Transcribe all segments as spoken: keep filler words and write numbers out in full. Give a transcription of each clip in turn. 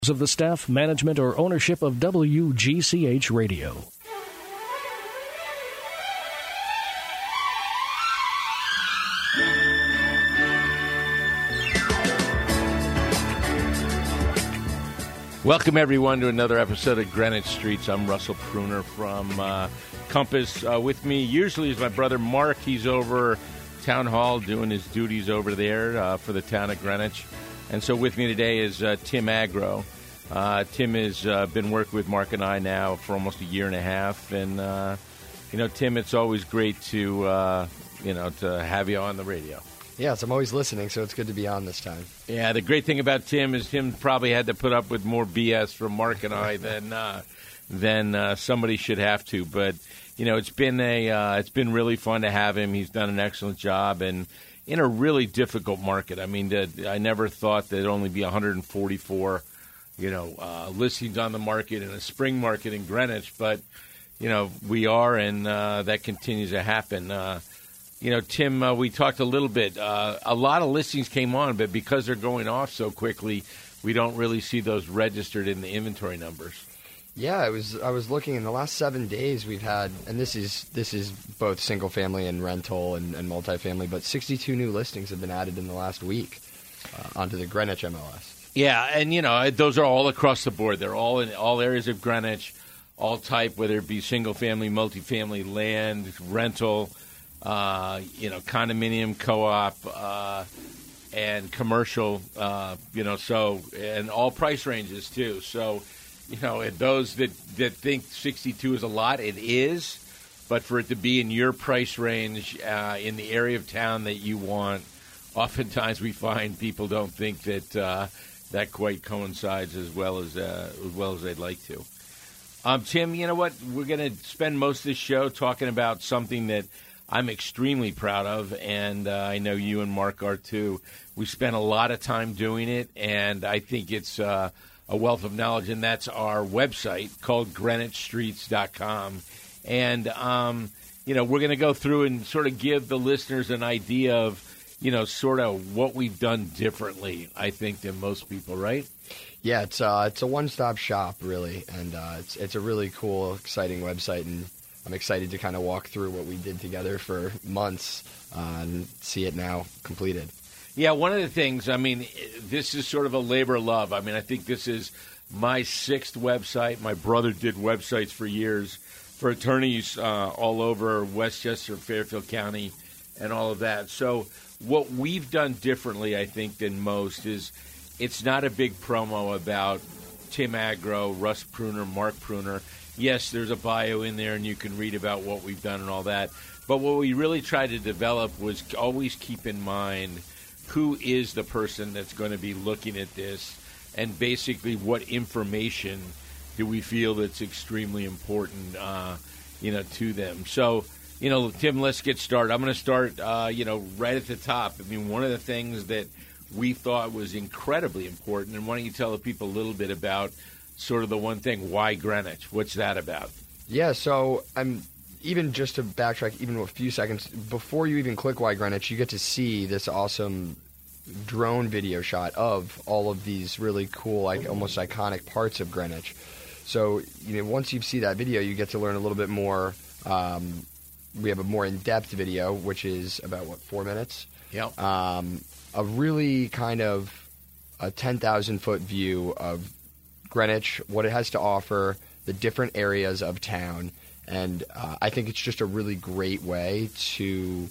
of the staff, management, or ownership of W G C H Radio. Welcome, everyone, to another episode of Greenwich Streets. I'm Russell Pruner from uh, Compass. Uh, with me usually is my brother Mark. He's over Town Hall doing his duties over there uh, for the town of Greenwich. And so with me today is uh, Tim Agro. Uh, Tim has uh, been working with Mark and I now for almost a year and a half. And, uh, you know, Tim, it's always great to, uh, you know, to have you on the radio. Yes, I'm always listening, so it's good to be on this time. Yeah, the great thing about Tim is Tim probably had to put up with more B S from Mark and I than uh, than uh, somebody should have to. But, you know, it's been a uh, it's been really fun to have him. He's done an excellent job, and in a really difficult market. I mean, I never thought there'd only be one hundred forty-four, you know, uh, listings on the market in a spring market in Greenwich. But, you know, we are, and uh, that continues to happen. Uh, you know, Tim, uh, we talked a little bit. Uh, a lot of listings came on, but because they're going off so quickly, we don't really see those registered in the inventory numbers. Yeah, I was I was looking in the last seven days we've had, and this is this is both single family and rental and, and multifamily, but sixty-two new listings have been added in the last week uh, onto the Greenwich M L S. Yeah, and you know those are all across the board. They're all in all areas of Greenwich, all type, whether it be single family, multifamily, land, rental, uh, you know, condominium, co-op, uh, and commercial. Uh, you know, so and all price ranges too. So. You know, those that, that think sixty-two is a lot, it is. But for it to be in your price range, uh, in the area of town that you want, oftentimes we find people don't think that uh, that quite coincides as well as uh, as well as they'd like to. Um, Tim, you know what? We're going to spend most of this show talking about something that I'm extremely proud of, and uh, I know you and Mark are too. We spent a lot of time doing it, and I think it's uh, a wealth of knowledge, and that's our website called Greenwich Streets dot com. And, um, you know, we're going to go through and sort of give the listeners an idea of, you know, sort of what we've done differently, I think, than most people, right? Yeah, it's uh, it's a one-stop shop, really, and uh, it's it's a really cool, exciting website, and I'm excited to kind of walk through what we did together for months uh, and see it now completed. Yeah, one of the things, I mean, this is sort of a labor of love. I mean, I think this is my sixth website. My brother did websites for years for attorneys uh, all over Westchester, Fairfield County, and all of that. So what we've done differently, I think, than most is it's not a big promo about Tim Agro, Russ Pruner, Mark Pruner. Yes, there's a bio in there, and you can read about what we've done and all that. But what we really tried to develop was always keep in mind who is the person that's going to be looking at this, and basically what information do we feel that's extremely important, uh, you know, to them. So, you know, Tim, let's get started. I'm going to start, uh, you know, right at the top. I mean, one of the things that we thought was incredibly important, and why don't you tell the people a little bit about sort of the one thing, why Greenwich? What's that about? Yeah, so I'm... Even just to backtrack even a few seconds, before you even click Why Greenwich, you get to see this awesome drone video shot of all of these really cool, like almost iconic parts of Greenwich. So, you know, once you see that video, you get to learn a little bit more. Um, we have a more in-depth video, which is about, what, four minutes? Yep. Um, a really kind of a ten thousand foot view of Greenwich, what it has to offer, the different areas of town. And uh, I think it's just a really great way to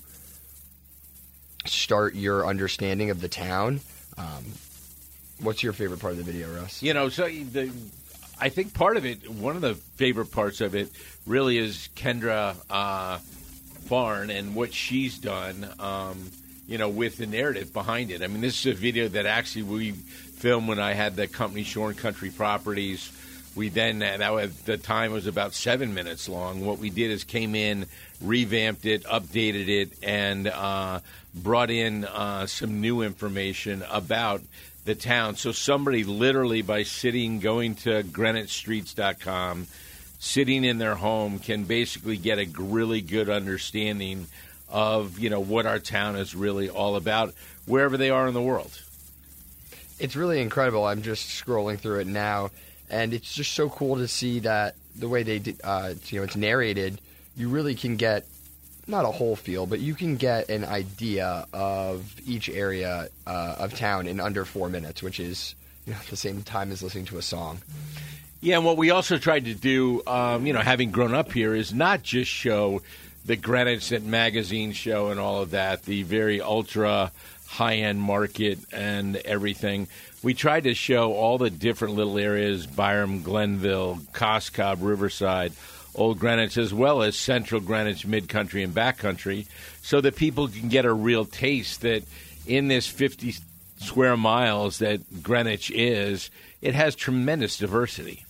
start your understanding of the town. Um, what's your favorite part of the video, Russ? You know, so the, I think part of it, one of the favorite parts of it really is Kendra uh, Farn and what she's done, um, you know, with the narrative behind it. I mean, this is a video that actually we filmed when I had the company Shore and Country Properties. We then, that at the time was about seven minutes long. What we did is came in, revamped it, updated it, and uh, brought in uh, some new information about the town. So somebody literally by sitting, going to Greenwich Streets dot com, sitting in their home can basically get a really good understanding of, you know, what our town is really all about, wherever they are in the world. it's really incredible. I'm just scrolling through it now, and it's just so cool to see that the way they, uh, you know, it's narrated. You really can get not a whole feel, but you can get an idea of each area uh, of town in under four minutes, which is, you know, at the same time as listening to a song. Yeah, and what we also tried to do, um, you know, having grown up here, is not just show the Greenwich that magazines show and all of that, the very ultra high-end market and everything. We tried to show all the different little areas, Byram, Glenville, Coscob, Riverside, Old Greenwich, as well as Central Greenwich, Mid-Country, and Backcountry, so that people can get a real taste that in this fifty square miles that Greenwich is, it has tremendous diversity.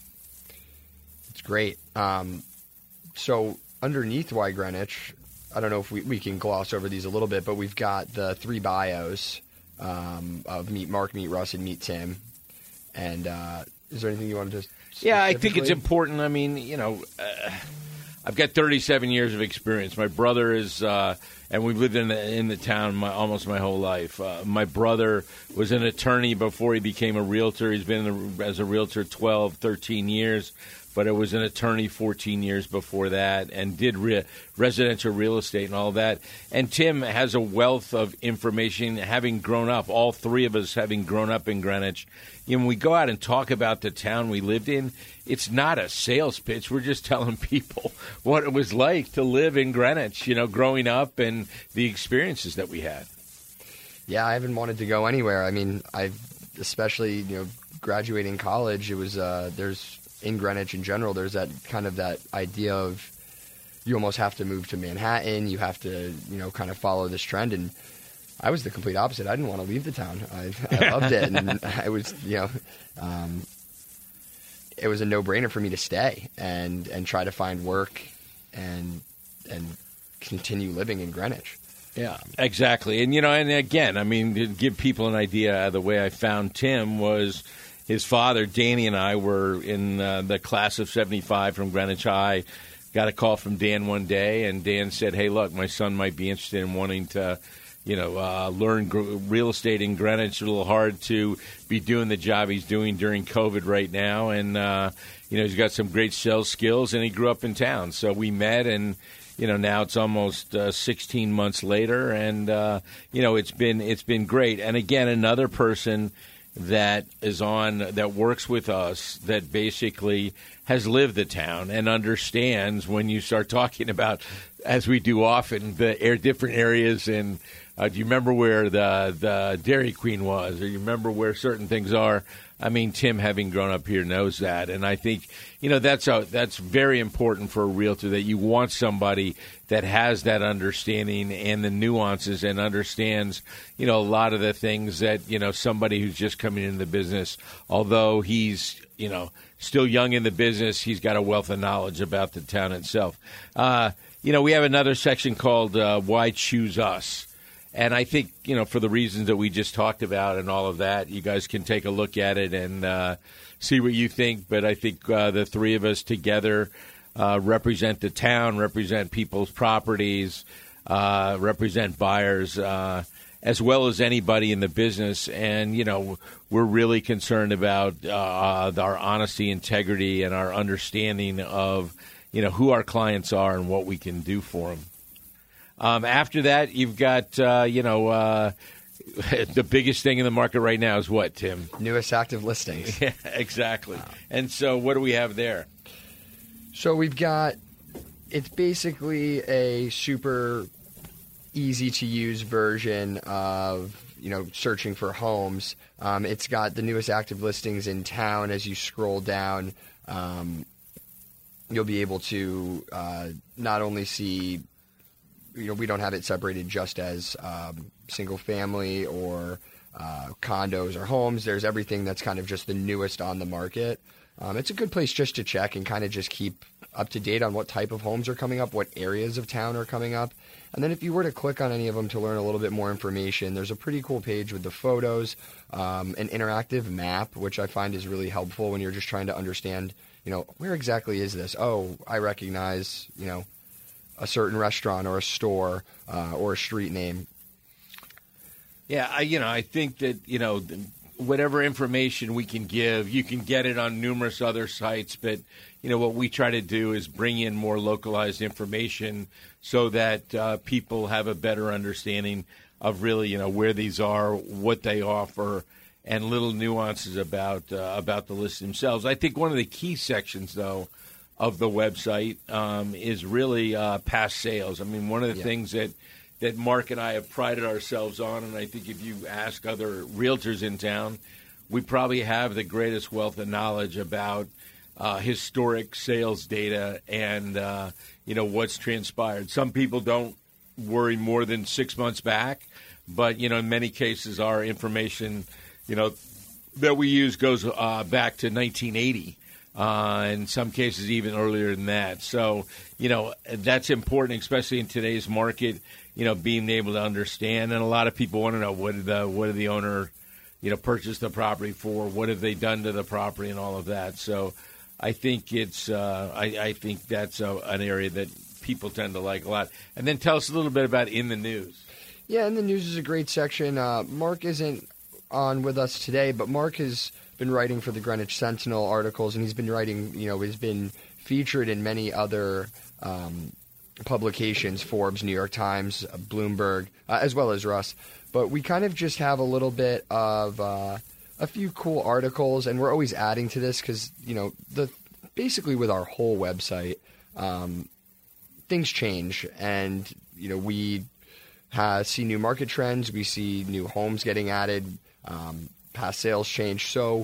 It's great. Um, so underneath Why Greenwich, I don't know if we, we can gloss over these a little bit, but we've got the three bios um, of Meet Mark, Meet Russ, and Meet Tim. And uh, is there anything you want to just... Yeah, I think it's important. I mean, you know, uh, I've got thirty-seven years of experience. My brother is, uh, and we've lived in the, in the town my, almost my whole life. Uh, my brother was an attorney before he became a realtor. He's been a, as a realtor twelve, thirteen years. But it was an attorney fourteen years before that, and did re- residential real estate and all that. And Tim has a wealth of information, having grown up, all three of us having grown up in Greenwich. You know, when we go out and talk about the town we lived in, it's not a sales pitch. We're just telling people what it was like to live in Greenwich, you know, growing up and the experiences that we had. Yeah, I haven't wanted to go anywhere. I mean, I've especially, you know, graduating college, it was, uh, there's, in Greenwich in general, there's that kind of that idea of you almost have to move to Manhattan. You have to, you know, kind of follow this trend. And I was the complete opposite. I didn't want to leave the town. I, I loved it. And I was, you know, um, it was a no-brainer for me to stay and, and try to find work and and continue living in Greenwich. Yeah, exactly. And, you know, and again, I mean, to give people an idea, the way I found Tim was his father, Danny, and I were in uh, the class of seventy-five from Greenwich High. Got a call from Dan one day, and Dan said, hey, look, my son might be interested in wanting to, you know, uh, learn gr- real estate in Greenwich. It's a little hard to be doing the job he's doing during COVID right now. And, uh, you know, he's got some great sales skills, and he grew up in town. So we met, and, you know, now it's almost uh, sixteen months later, and, uh, you know, it's been it's been great. And, again, another person that is on, that works with us, that basically has lived the town and understands when you start talking about, as we do often, the air, different areas. And uh, do you remember where the, the Dairy Queen was, or you remember where certain things are? I mean, Tim, having grown up here, knows that. And I think, you know, that's a, that's very important for a realtor, that you want somebody that has that understanding and the nuances and understands, you know, a lot of the things that, you know, somebody who's just coming into the business, although he's, you know, still young in the business, he's got a wealth of knowledge about the town itself. Uh, you know, we have another section called uh, Why Choose Us? And I think, you know, for the reasons that we just talked about and all of that, you guys can take a look at it and uh, see what you think. But I think uh, the three of us together uh, represent the town, represent people's properties, uh, represent buyers, uh, as well as anybody in the business. And, you know, we're really concerned about uh, our honesty, integrity, and our understanding of, you know, who our clients are and what we can do for them. Um, after that, you've got, uh, you know, uh, the biggest thing in the market right now is what, Tim? Newest active listings. Yeah, exactly. Wow. And so what do we have there? So we've got, it's basically a super easy-to-use version of, you know, searching for homes. Um, it's got the newest active listings in town. As you scroll down, um, you'll be able to uh, not only see, you know, we don't have it separated just as um, single family or uh, condos or homes. There's everything that's kind of just the newest on the market. Um, it's a good place just to check and kind of just keep up to date on what type of homes are coming up, what areas of town are coming up. And then if you were to click on any of them to learn a little bit more information, there's a pretty cool page with the photos, um, an interactive map, which I find is really helpful when you're just trying to understand, you know, where exactly is this? Oh, I recognize, you know, a certain restaurant or a store uh, or a street name. Yeah, I, you know, I think that, you know, whatever information we can give, you can get it on numerous other sites. But, you know, what we try to do is bring in more localized information so that uh, people have a better understanding of really, you know, where these are, what they offer, and little nuances about uh, about the list themselves. I think one of the key sections, though, of the website um, is really uh, past sales. I mean, one of the yeah. things that that Mark and I have prided ourselves on, and I think if you ask other realtors in town, we probably have the greatest wealth of knowledge about uh, historic sales data and, uh, you know, what's transpired. Some people don't worry more than six months back, but, you know, in many cases our information, you know, that we use goes uh, back to nineteen eighty. Uh, in some cases, even earlier than that. So, you know, that's important, especially in today's market, you know, being able to understand. And a lot of people want to know what did the, what did the owner, you know, purchase the property for? What have they done to the property and all of that? So I think it's, uh, I, I think that's a, an area that people tend to like a lot. And then tell us a little bit about In the News. Yeah, In the News is a great section. Uh, Mark isn't on with us today, but Mark has been writing for the Greenwich Sentinel articles, and he's been writing, you know, he's been featured in many other um, publications, Forbes, New York Times, Bloomberg, uh, as well as Russ. But we kind of just have a little bit of uh, a few cool articles, and we're always adding to this because, you know, the basically with our whole website, um, things change, and, you know, we uh, see new market trends, we see new homes getting added, um, past sales change. So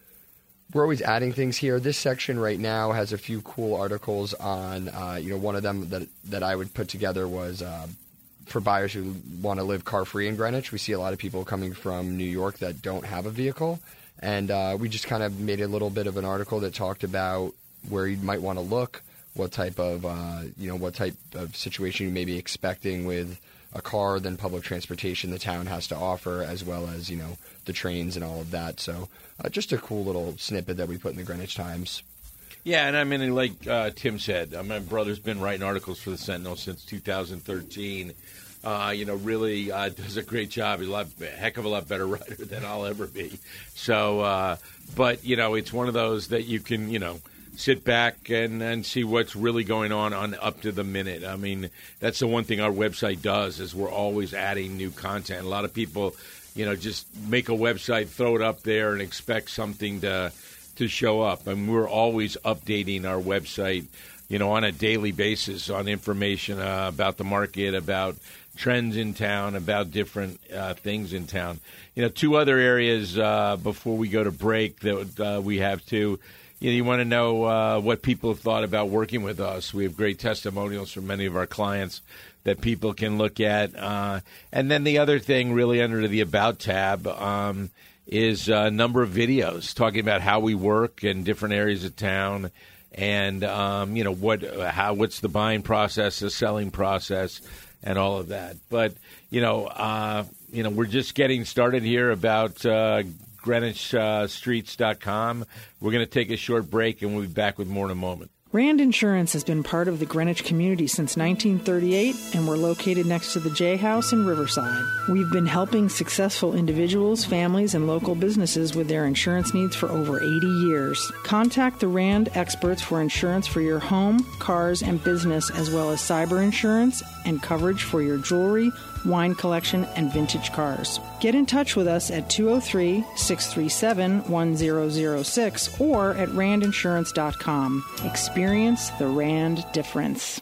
we're always adding things here. This section right now has a few cool articles on, uh, you know, one of them that that I would put together was uh, for buyers who want to live car-free in Greenwich. We see a lot of people coming from New York that don't have a vehicle. And uh, we just kind of made a little bit of an article that talked about where you might want to look, what type of, uh, you know, what type of situation you may be expecting with a car, then public transportation the town has to offer, as well as, you know, the trains and all of that. So uh, just a cool little snippet that we put in the Greenwich Times. Yeah, and I mean, like uh, Tim said, uh, my brother's been writing articles for the Sentinel since two thousand thirteen. Uh, you know, really uh, does a great job. He's a, lot, a heck of a lot better writer than I'll ever be. So, uh, but, you know, it's one of those that you can, you know, sit back and, and see what's really going on on up to the minute. I mean, that's the one thing our website does is we're always adding new content. A lot of people, you know, just make a website, throw it up there, and expect something to to show up. And we're always updating our website, you know, on a daily basis on information uh, about the market, about trends in town, about different uh, things in town. You know, two other areas uh, before we go to break that uh, we have to. You know, you want to know uh, what people have thought about working with us. We have great testimonials from many of our clients that people can look at. Uh, and then the other thing really under the About tab um, is a number of videos talking about how we work in different areas of town and, um, you know, what how what's the buying process, the selling process, and all of that. But, you know, uh, you know, we're just getting started here about uh Greenwich Streets dot com. We're going to take a short break, and we'll be back with more in a moment. Rand Insurance has been part of the Greenwich community since nineteen thirty-eight, and we're located next to the J House in Riverside. We've been helping successful individuals, families, and local businesses with their insurance needs for over eighty years. Contact the Rand experts for insurance for your home, cars, and business, as well as cyber insurance and coverage for your jewelry, wine collection, and vintage cars. Get in touch with us at two oh three, six three seven, one oh oh six or at rand insurance dot com. Experience the Rand difference.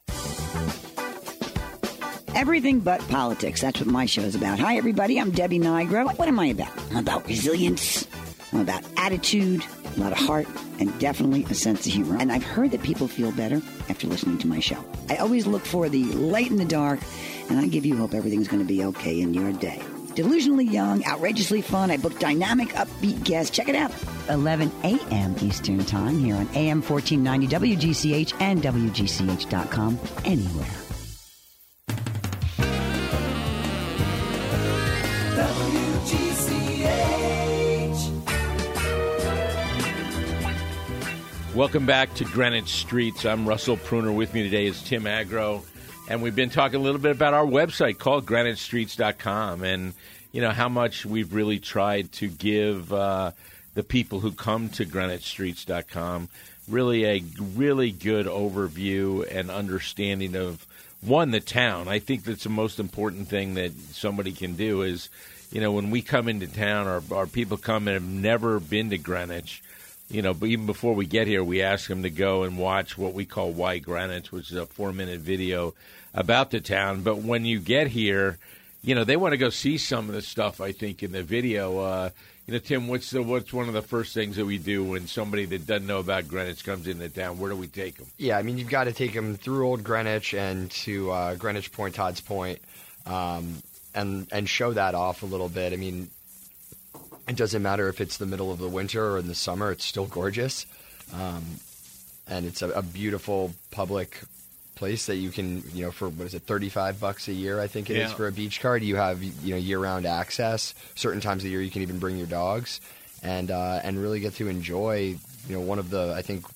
Everything but politics. That's what my show is about. Hi, everybody. I'm Debbie Nigro. What am I about? I'm about resilience. I'm about attitude, a lot of heart, and definitely a sense of humor. And I've heard that people feel better after listening to my show. I always look for the light in the dark, and I give you hope everything's going to be okay in your day. Delusionally young, outrageously fun. I book dynamic, upbeat guests. Check it out. eleven a.m. Eastern Time here on A M fourteen ninety W G C H and W G C H dot com. Anywhere. W G C H. Welcome back to Greenwich Streets. I'm Russell Pruner. With me today is Tim Agro. And we've been talking a little bit about our website called Greenwich Streets dot com. And, you know, how much we've really tried to give uh, the people who come to Greenwich Streets dot com really a really good overview and understanding of, one, the town. I think that's the most important thing that somebody can do is, you know, when we come into town or, or people come and have never been to Greenwich, you know, but even before we get here, we ask them to go and watch what we call Why Greenwich, which is a four-minute video about the town. But when you get here, you know, they want to go see some of the stuff, I think, in the video. Uh, you know, Tim, what's the, what's one of the first things that we do when somebody that doesn't know about Greenwich comes into town? Where do we take them? Yeah, I mean, you've got to take them through Old Greenwich and to uh, Greenwich Point, Todd's Point, um, and and show that off a little bit. I mean, it doesn't matter if it's the middle of the winter or in the summer; it's still gorgeous, um, and it's a, a beautiful public place that you can, you know, for what is it, thirty-five bucks a year, I think it yeah. is for a beach card. You have, you know, year-round access. Certain times of the year, you can even bring your dogs, and uh, and really get to enjoy, you know, one of the, I think,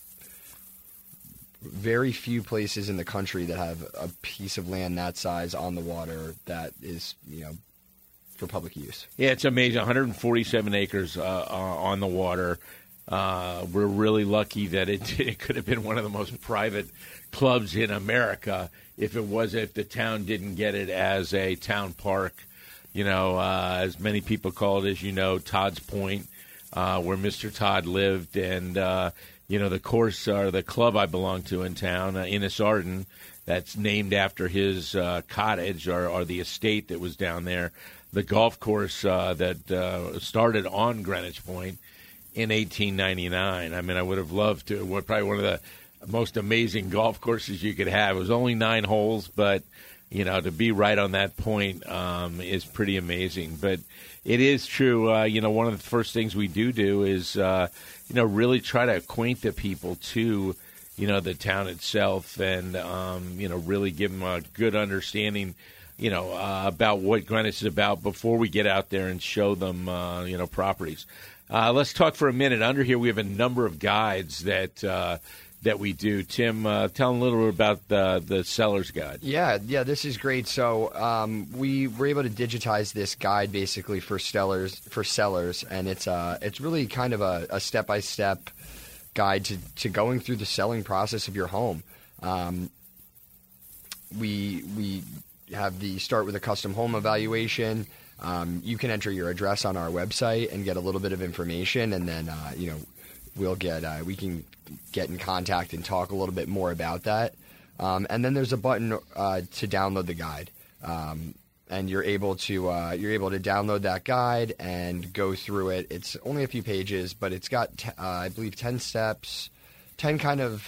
very few places in the country that have a piece of land that size on the water that is, you know, for public use. Yeah, it's amazing. one hundred forty-seven acres uh, uh, on the water. Uh, we're really lucky that it, it could have been one of the most private clubs in America if it was if the town didn't get it as a town park. You know, uh, as many people call it, as you know, Todd's Point, uh, where Mister Todd lived, and uh, you know the course or the club I belong to in town, uh, Innis Arden, that's named after his uh, cottage or, or the estate that was down there. The golf course uh, that uh, started on Greenwich Point in eighteen ninety-nine. I mean, I would have loved to. What probably one of the most amazing golf courses you could have. It was only nine holes, but you know, to be right on that point um, is pretty amazing. But it is true. Uh, you know, one of the first things we do do is uh, you know really try to acquaint the people to you know the town itself, and um, you know really give them a good understanding. You know, uh, about what Greenwich is about before we get out there and show them, uh, you know, properties. Uh, let's talk for a minute. Under here, we have a number of guides that uh, that we do. Tim, uh, tell them a little bit about the, the seller's guide. Yeah, yeah, this is great. So um, we were able to digitize this guide basically for sellers, for sellers, and it's uh, it's really kind of a, a step-by-step guide to, to going through the selling process of your home. Um, we we. have the start with a custom home evaluation. Um, you can enter your address on our website and get a little bit of information, and then uh, you know we'll get uh, we can get in contact and talk a little bit more about that. Um, and then there's a button uh, to download the guide, um, and you're able to uh, you're able to download that guide and go through it. It's only a few pages, but it's got t- uh, I believe ten steps, ten kind of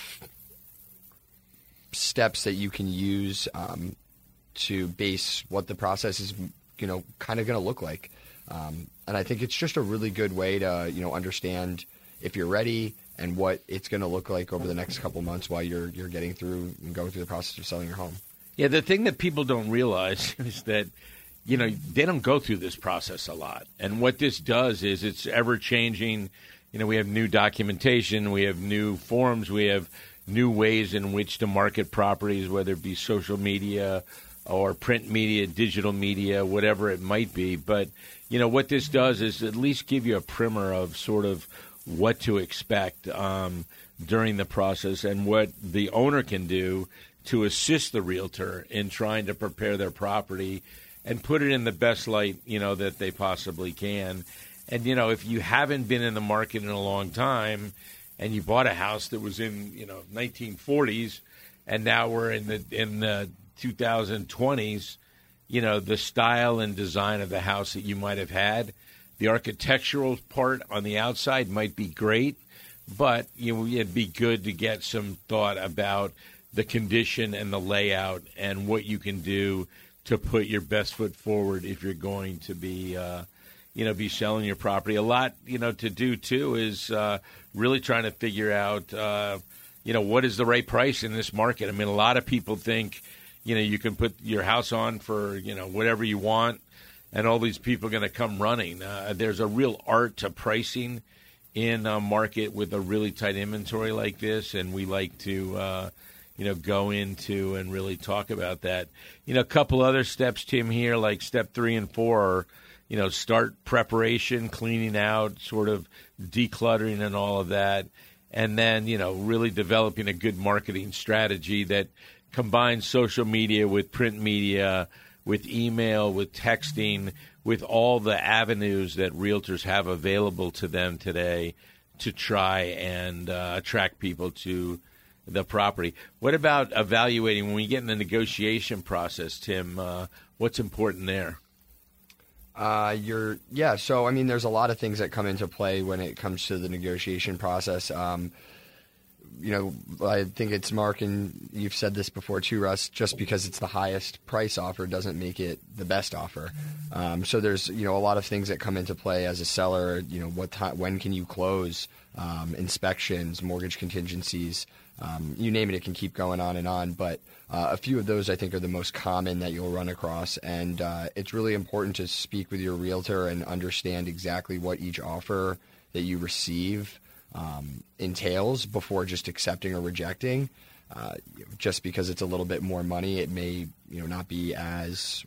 steps that you can use. Um, to base what the process is, you know, kind of going to look like. Um, and I think it's just a really good way to, you know, understand if you're ready and what it's going to look like over the next couple months while you're you're getting through and going through the process of selling your home. Yeah, the thing that people don't realize is that, you know, they don't go through this process a lot. And what this does is it's ever-changing. You know, we have new documentation, we have new forms, we have new ways in which to market properties, whether it be social media or print media, digital media, whatever it might be. But, you know, what this does is at least give you a primer of sort of what to expect um, during the process and what the owner can do to assist the realtor in trying to prepare their property and put it in the best light, you know, that they possibly can. And, you know, if you haven't been in the market in a long time and you bought a house that was in, you know, nineteen forties and now we're in the in the twenty twenties, you know, the style and design of the house that you might have had, the architectural part on the outside might be great, but you know, it'd be good to get some thought about the condition and the layout and what you can do to put your best foot forward if you're going to be, uh, you know, be selling your property. A lot, you know, to do too is uh, really trying to figure out, uh, you know, what is the right price in this market. I mean, a lot of people think, you know, you can put your house on for, you know, whatever you want, and all these people are going to come running. Uh, there's a real art to pricing in a market with a really tight inventory like this, and we like to, uh, you know, go into and really talk about that. You know, a couple other steps, Tim, here, like step three and four are, you know, start preparation, cleaning out, sort of decluttering and all of that. And then, you know, really developing a good marketing strategy that combines social media with print media, with email, with texting, with all the avenues that realtors have available to them today to try and uh, attract people to the property. What about evaluating when we get in the negotiation process, Tim? Uh, what's important there? Uh, you're yeah. So I mean, there's a lot of things that come into play when it comes to the negotiation process. Um, you know, I think it's Mark, and you've said this before too, Russ. Just because it's the highest price offer doesn't make it the best offer. Um, so there's you know a lot of things that come into play as a seller. You know, what time, when can you close? Um, inspections, mortgage contingencies. Um, you name it, it can keep going on and on. But uh, a few of those, I think, are the most common that you'll run across. And uh, it's really important to speak with your realtor and understand exactly what each offer that you receive um, entails before just accepting or rejecting. Uh, just because it's a little bit more money, it may you know not be as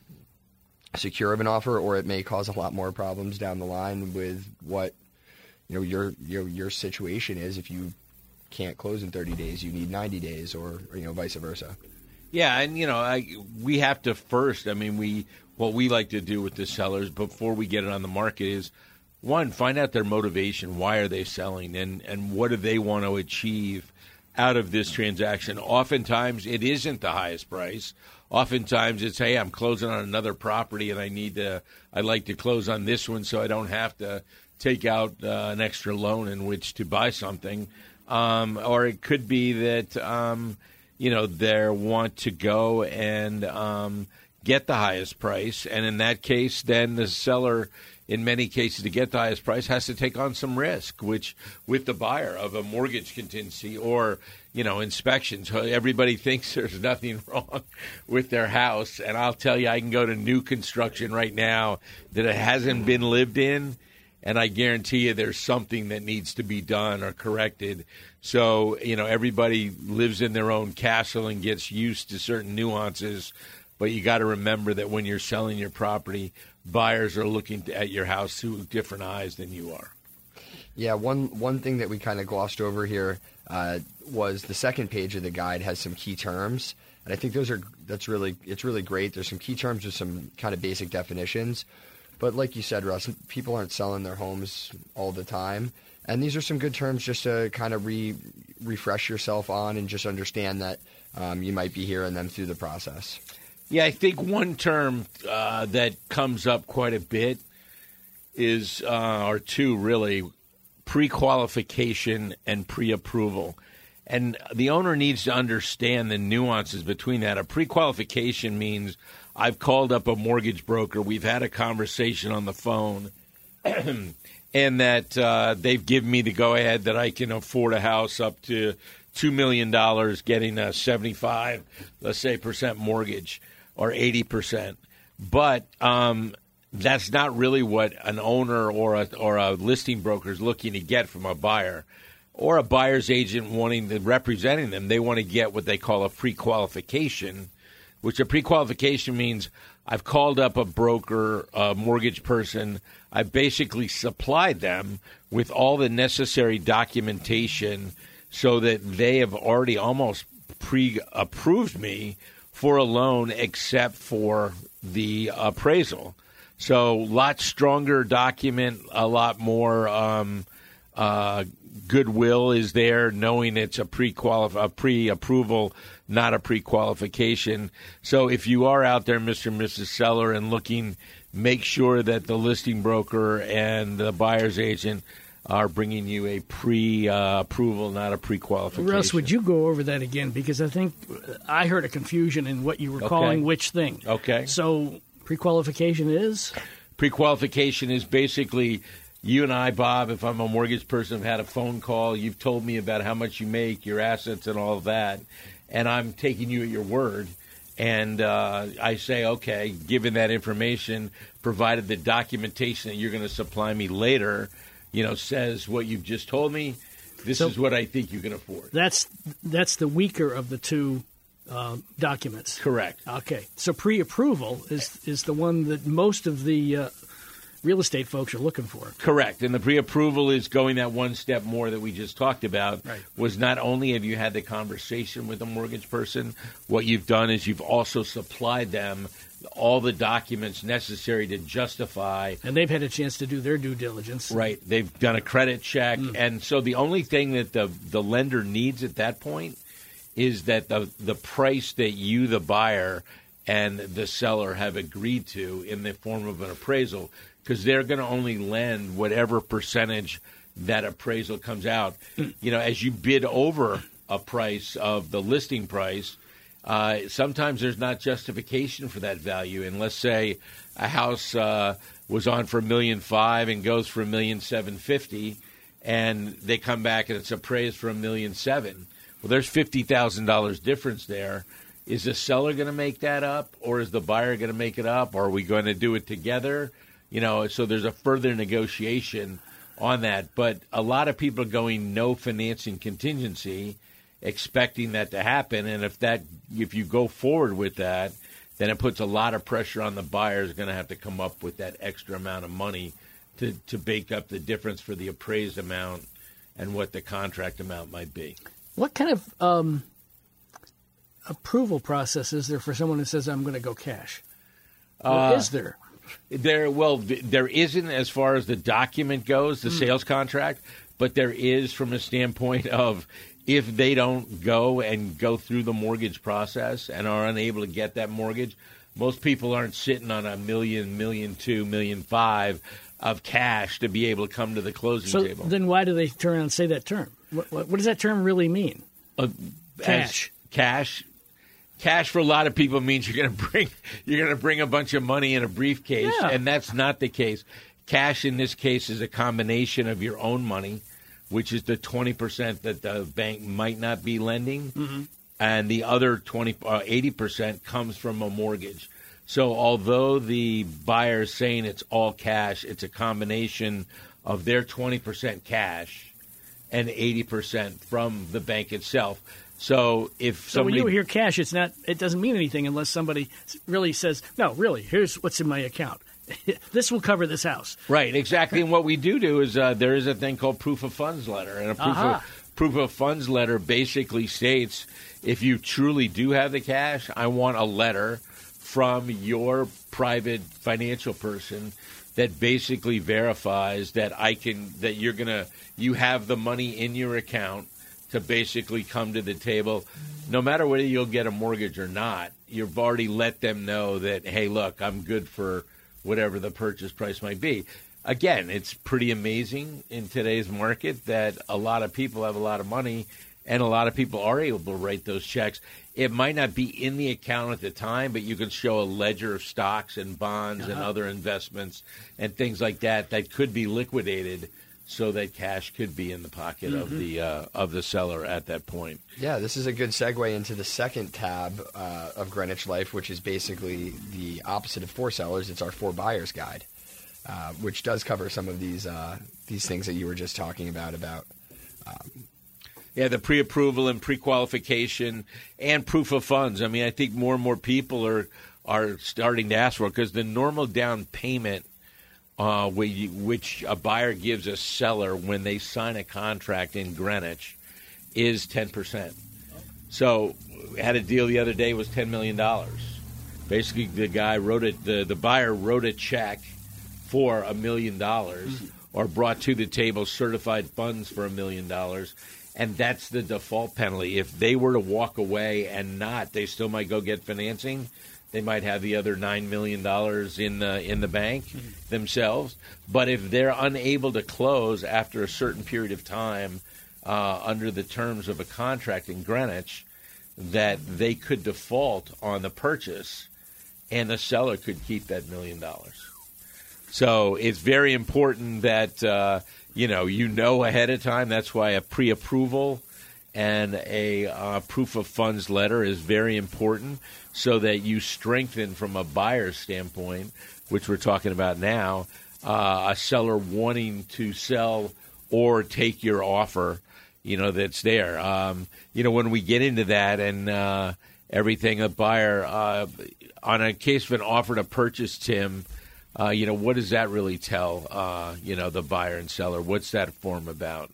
secure of an offer, or it may cause a lot more problems down the line with what you know your your your situation is. If you can't close in thirty days, you need ninety days, or, or you know vice versa. Yeah, and you know I, we have to first, I mean, we what we like to do with the sellers before we get it on the market is, one, find out their motivation. Why are they selling, and, and what do they want to achieve out of this transaction? Oftentimes, it isn't the highest price. Oftentimes, it's, hey, I'm closing on another property, and I need to, I'd like to close on this one so I don't have to take out uh, an extra loan in which to buy something. Um, or it could be that, um, you know, they want to go and um, get the highest price. And in that case, then the seller, in many cases, to get the highest price, has to take on some risk, which with the buyer of a mortgage contingency or, you know, inspections. Everybody thinks there's nothing wrong with their house. And I'll tell you, I can go to new construction right now that it hasn't been lived in, and I guarantee you there's something that needs to be done or corrected. So, you know, everybody lives in their own castle and gets used to certain nuances. But you got to remember that when you're selling your property, buyers are looking at your house through different eyes than you are. Yeah, one one thing that we kind of glossed over here uh, was the second page of the guide has some key terms. And I think those are that's really it's really great. There's some key terms with some kind of basic definitions. But like you said, Russ, people aren't selling their homes all the time. And these are some good terms just to kind of re- refresh yourself on and just understand that um, you might be hearing them through the process. Yeah, I think one term uh, that comes up quite a bit is, uh, or two really, pre-qualification and pre-approval. And the owner needs to understand the nuances between that. A pre-qualification means I've called up a mortgage broker, we've had a conversation on the phone, and that uh, they've given me the go-ahead that I can afford a house up to two million dollars getting a seventy-five, let's say, percent mortgage or eighty percent. But um, that's not really what an owner or a, or a listing broker is looking to get from a buyer or a buyer's agent wanting to representing them. They want to get what they call a pre-qualification, which a pre-qualification means I've called up a broker, a mortgage person. I've basically supplied them with all the necessary documentation so that they have already almost pre-approved me for a loan except for the appraisal. So a lot stronger document, a lot more um, uh, goodwill is there, knowing it's a pre-qualif- a pre-approval, not a pre-qualification. So if you are out there, Mister and Missus Seller, and looking, make sure that the listing broker and the buyer's agent are bringing you a pre-approval, not a pre-qualification. Russ, would you go over that again? Because I think I heard a confusion in what you were Okay. calling which thing. Okay. So pre-qualification is? Pre-qualification is basically you and I, Bob, if I'm a mortgage person, have had a phone call. You've told me about how much you make, your assets, and all of that, and I'm taking you at your word. And uh, I say, okay, given that information, provided the documentation that you're going to supply me later, you know, says what you've just told me, this So- is what I think you can afford. That's that's the weaker of the two uh, documents. Correct. Okay. So pre-approval is is the one that most of the uh, real estate folks are looking for. Correct. And the pre-approval is going that one step more that we just talked about. Right. Was not only have you had the conversation with the mortgage person, what you've done is you've also supplied them all the documents necessary to justify. And they've had a chance to do their due diligence. Right. They've done a credit check. Mm. And so the only thing that the, the lender needs at that point is that the the price that you, the buyer, and the seller have agreed to in the form of an appraisal, because they're going to only lend whatever percentage that appraisal comes out. Mm. You know, as you bid over a price of the listing price, uh, sometimes there's not justification for that value. And let's say a house uh, was on for a million five and goes for a million seven fifty, and they come back and it's appraised for a million seven. Well, there's fifty thousand dollars difference there. Is the seller going to make that up, or is the buyer going to make it up? Or are we going to do it together? You know, so there's a further negotiation on that. But a lot of people are going no financing contingency, expecting that to happen. And if that, if you go forward with that, then it puts a lot of pressure on the buyer who's going to have to come up with that extra amount of money to, to bake up the difference for the appraised amount and what the contract amount might be. What kind of um, approval process is there for someone who says, I'm going to go cash? Uh, or is there? There, well, th- there isn't as far as the document goes, the mm. sales contract, but there is from a standpoint of if they don't go and go through the mortgage process and are unable to get that mortgage, most people aren't sitting on a million, million two, million five of cash to be able to come to the closing so table. Then why do they turn around and say that term? What, what, what does that term really mean? Uh, cash. Cash. Cash for a lot of people means you're going to bring you're going to bring a bunch of money in a briefcase, yeah. and that's not the case. Cash in this case is a combination of your own money, which is the twenty percent that the bank might not be lending, mm-hmm. and the other twenty, uh, eighty percent comes from a mortgage. So although the buyer is saying it's all cash, it's a combination of their twenty percent cash and eighty percent from the bank itself. So if so somebody, when you hear cash, it's not. It doesn't mean anything unless somebody really says, "No, really, here's what's in my account. This will cover this house." Right, exactly. And what we do do is uh, there is a thing called proof of funds letter, and a proof uh-huh. of proof of funds letter basically states if you truly do have the cash, I want a letter from your private financial person that basically verifies that I can that you're gonna you have the money in your account to basically come to the table. No matter whether you'll get a mortgage or not, you've already let them know that, hey, look, I'm good for whatever the purchase price might be. Again, it's pretty amazing in today's market that a lot of people have a lot of money and a lot of people are able to write those checks. It might not be in the account at the time, but you can show a ledger of stocks and bonds uh-huh. and other investments and things like that that could be liquidated so that cash could be in the pocket mm-hmm. of the uh, of the seller at that point. Yeah, this is a good segue into the second tab uh, of Greenwich Life, which is basically the opposite of For Sellers. It's our For Buyers guide, uh, which does cover some of these uh, these things that you were just talking about. About um, yeah, the pre-approval and pre-qualification and proof of funds. I mean, I think more and more people are are starting to ask for it because the normal down payment Uh, which a buyer gives a seller when they sign a contract in Greenwich is ten percent. So we had a deal the other day was ten million dollars. Basically, the guy wrote it, the, the buyer wrote a check for a million dollars or brought to the table certified funds for a million dollars, and that's the default penalty. If they were to walk away and not, they still might go get financing. They might have the other nine million dollars in the in the bank mm-hmm. themselves. But if they're unable to close after a certain period of time uh, under the terms of a contract in Greenwich, that they could default on the purchase and the seller could keep that million dollars. So it's very important that, uh, you know, you know ahead of time. That's why a pre-approval and a uh, proof of funds letter is very important so that you strengthen from a buyer's standpoint, which we're talking about now, uh, a seller wanting to sell or take your offer, you know, that's there. Um, you know, when we get into that and uh, everything, a buyer, uh, on a case of an offer to purchase, Tim, Uh, you know, what does that really tell, uh, you know, the buyer and seller? What's that form about?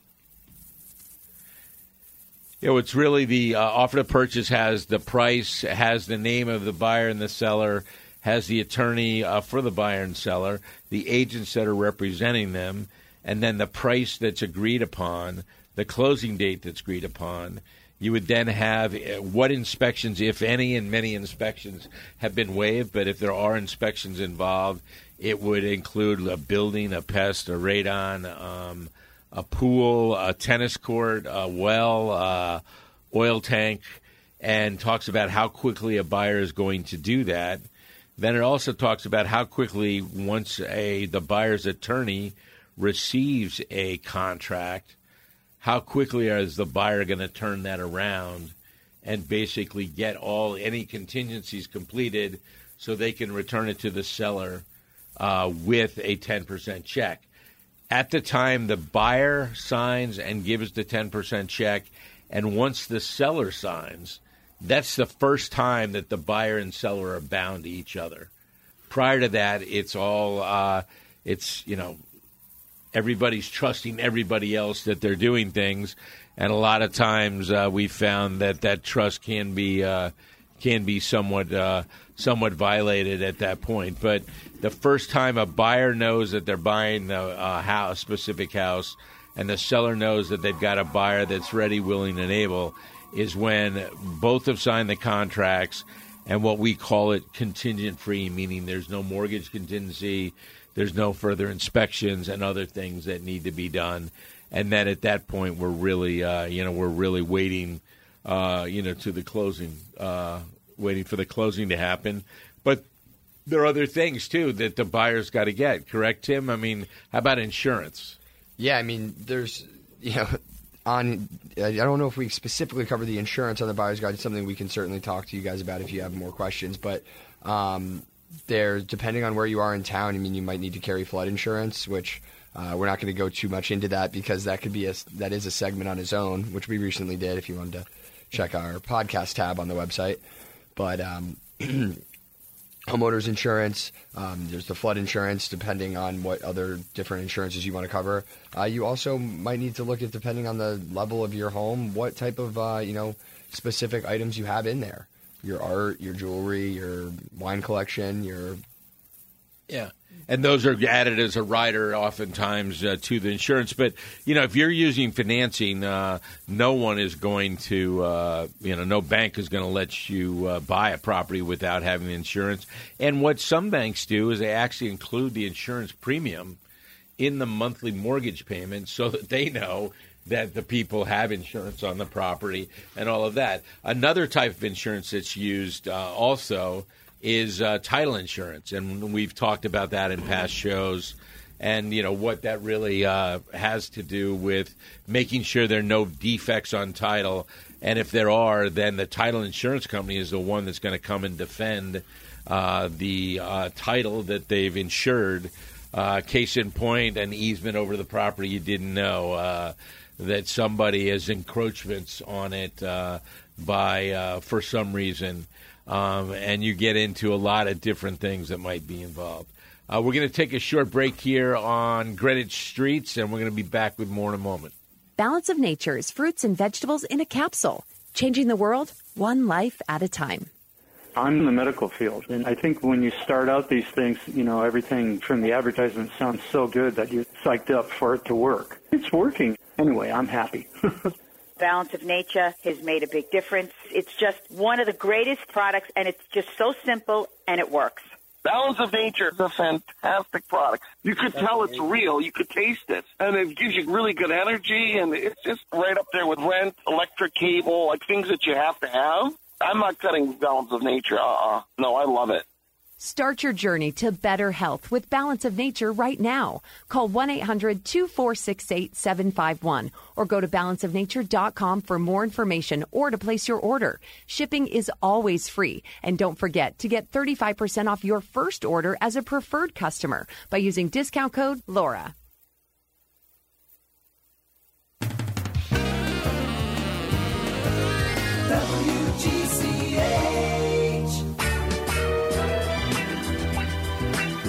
You know, it's really the uh, offer to purchase has the price, has the name of the buyer and the seller, has the attorney uh, for the buyer and seller, the agents that are representing them, and then the price that's agreed upon, the closing date that's agreed upon. You would then have uh, what inspections, if any, and many inspections have been waived, but if there are inspections involved, it would include a building, a pest, a radon, um, a pool, a tennis court, a well, uh, oil tank, and talks about how quickly a buyer is going to do that. Then it also talks about how quickly, once a the buyer's attorney receives a contract, how quickly is the buyer going to turn that around and basically get all any contingencies completed so they can return it to the seller uh, with a ten percent check. At the time the buyer signs and gives the ten percent check, and once the seller signs, that's the first time that the buyer and seller are bound to each other. Prior to that, it's all, uh, it's, you know, everybody's trusting everybody else that they're doing things. And a lot of times uh, we found that that trust can be uh, can be somewhat uh, somewhat violated at that point. But the first time a buyer knows that they're buying a, a house, specific house, and the seller knows that they've got a buyer that's ready, willing, and able, is when both have signed the contracts, and what we call it contingent free, meaning there's no mortgage contingency, there's no further inspections and other things that need to be done. And then at that point, we're really, uh, you know, we're really waiting, uh, you know, to the closing, uh, waiting for the closing to happen. But there are other things, too, that the buyer's got to get. Correct, Tim? I mean, how about insurance? Yeah, I mean, there's, you know, on, I don't know if we specifically cover the insurance on the buyer's guide. It's something we can certainly talk to you guys about if you have more questions. But um, there, depending on where you are in town, I mean, you might need to carry flood insurance, which uh, we're not going to go too much into that because that could be a, that is a segment on its own, which we recently did if you wanted to check our podcast tab on the website. But um, homeowners insurance, um, there's the flood insurance, depending on what other different insurances you want to cover. Uh, you also might need to look at, depending on the level of your home, what type of, uh, you know, specific items you have in there. Your art, your jewelry, your wine collection, your... Yeah. And those are added as a rider oftentimes uh, to the insurance. But, you know, if you're using financing, uh, no one is going to, uh, you know, no bank is going to let you uh, buy a property without having the insurance. And what some banks do is they actually include the insurance premium in the monthly mortgage payment so that they know that the people have insurance on the property and all of that. Another type of insurance that's used uh, also is uh, title insurance, and we've talked about that in past shows, and you know what that really uh, has to do with making sure there are no defects on title, and if there are, then the title insurance company is the one that's going to come and defend uh, the uh, title that they've insured. Uh, case in point, an easement over the property you didn't know, uh, that somebody has encroachments on it uh, by uh, for some reason. Um, and you get into a lot of different things that might be involved. Uh, we're going to take a short break here on Greenwich Streets, and we're going to be back with more in a moment. Balance of Nature's fruits and vegetables in a capsule, changing the world one life at a time. I'm in the medical field, and I think when you start out these things, you know, everything from the advertisement sounds so good that you're psyched up for it to work. It's working. Anyway, I'm happy. Balance of Nature has made a big difference. It's just one of the greatest products, and it's just so simple, and it works. Balance of Nature is a fantastic product. You could tell it's real. You could taste it. And it gives you really good energy, and it's just right up there with rent, electric cable, like things that you have to have. I'm not cutting Balance of Nature. Uh-uh. No, I love it. Start your journey to better health with Balance of Nature right now. Call one eight hundred two four six eight seven five one or go to balance of nature dot com for more information or to place your order. Shipping is always free. And don't forget to get thirty-five percent off your first order as a preferred customer by using discount code Laura. W G C H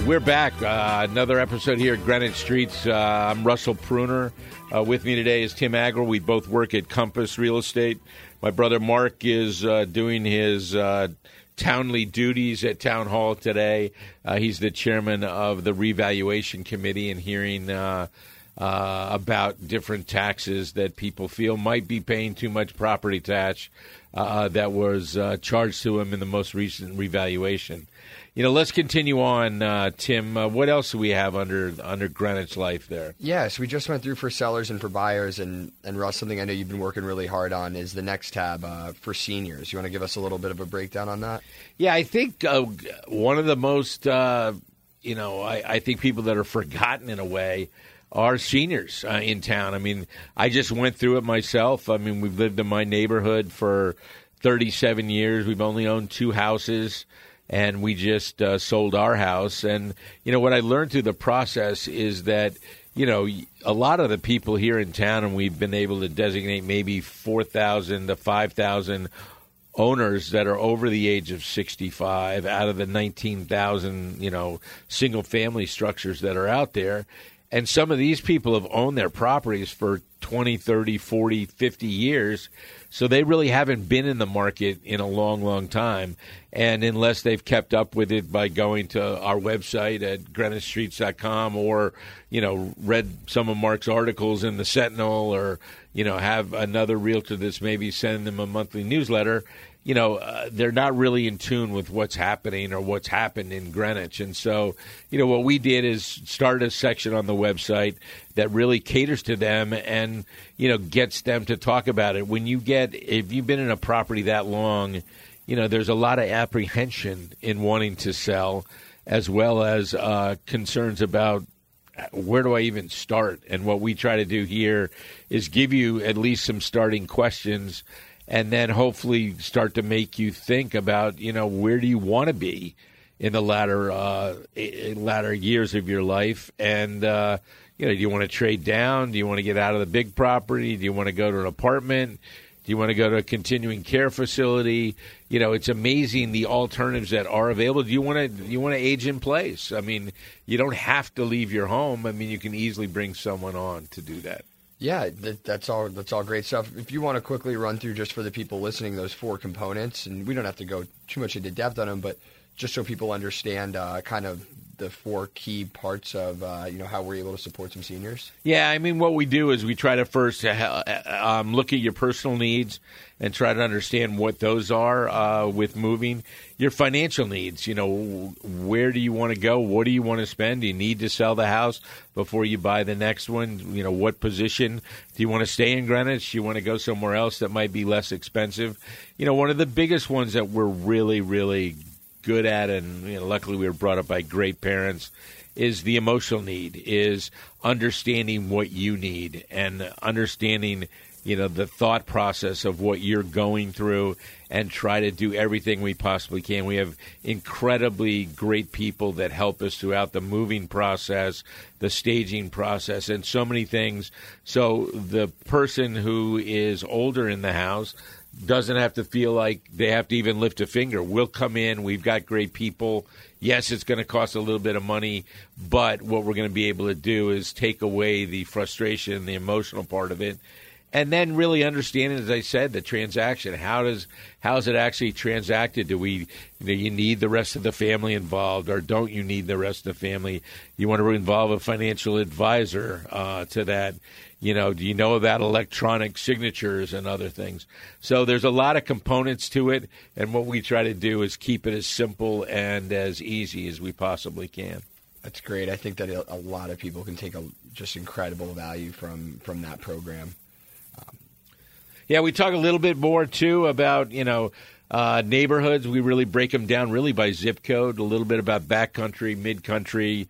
we're back. Uh, another episode here at Greenwich Streets. Uh, I'm Russell Pruner. Uh, with me today is Tim Agro. We both work at Compass Real Estate. My brother Mark is uh, doing his uh, townly duties at Town Hall today. Uh, he's the chairman of the Revaluation Committee and hearing uh, uh, about different taxes that people feel might be paying too much property tax uh, that was uh, charged to him in the most recent revaluation. You know, let's continue on, uh, Tim. Uh, what else do we have under under Greenwich Life there? Yes, we just went through for sellers and for buyers, and, and Russ, something I know you've been working really hard on is the next tab uh, for seniors. You want to give us a little bit of a breakdown on that? Yeah, I think uh, one of the most, uh, you know, I, I think people that are forgotten in a way are seniors uh, in town. I mean, I just went through it myself. I mean, we've lived in my neighborhood for thirty-seven years. We've only owned two houses. And we just uh, sold our house. And, you know, what I learned through the process is that, you know, a lot of the people here in town, and we've been able to designate maybe four thousand to five thousand owners that are over the age of sixty-five out of the nineteen thousand, you know, single-family structures that are out there. And some of these people have owned their properties for twenty, thirty, forty, fifty years. So they really haven't been in the market in a long, long time. And unless they've kept up with it by going to our website at greenwich streets dot com or, you know, read some of Mark's articles in the Sentinel or, you know, have another realtor that's maybe sending them a monthly newsletter, you know, uh, they're not really in tune with what's happening or what's happened in Greenwich. And so, you know, what we did is start a section on the website that really caters to them and, you know, gets them to talk about it. When you get, if you've been in a property that long, you know, there's a lot of apprehension in wanting to sell, as well as uh, concerns about where do I even start? And what we try to do here is give you at least some starting questions and then hopefully start to make you think about, you know, where do you want to be in the latter uh, latter years of your life? And, uh, you know, do you want to trade down? Do you want to get out of the big property? Do you want to go to an apartment? Do you want to go to a continuing care facility? You know, it's amazing the alternatives that are available. Do you want to do you want to age in place? I mean, you don't have to leave your home. I mean, you can easily bring someone on to do that. Yeah, that, that's all. That's all great stuff. If you want to quickly run through, just for the people listening, those four components, and we don't have to go too much into depth on them, but just so people understand, uh, kind of the four key parts of uh, you know how we're able to support some seniors. Yeah, I mean, what we do is we try to first uh, um, look at your personal needs and try to understand what those are uh, with moving. Your financial needs, you know, where do you want to go? What do you want to spend? Do you need to sell the house before you buy the next one? You know, what position? Do you want to stay in Greenwich? Do you want to go somewhere else that might be less expensive? You know, one of the biggest ones that we're really, really good at, and you know, luckily we were brought up by great parents, is the emotional need, is understanding what you need and understanding, you know, the thought process of what you're going through and try to do everything we possibly can. We have incredibly great people that help us throughout the moving process, the staging process, and so many things. So the person who is older in the house doesn't have to feel like they have to even lift a finger. We'll come in. We've got great people. Yes, it's going to cost a little bit of money, but what we're going to be able to do is take away the frustration, the emotional part of it, and then really understanding, as I said, the transaction. How does how is it actually transacted? Do we do you need the rest of the family involved, or don't you need the rest of the family? You want to involve a financial advisor uh, to that. You know, do you know about electronic signatures and other things? So there's a lot of components to it, and what we try to do is keep it as simple and as easy as we possibly can. That's great. I think that a lot of people can take a, just incredible value from, from that program. Um, yeah, we talk a little bit more, too, about, you know, uh, neighborhoods. We really break them down really by zip code, a little bit about backcountry, mid-country,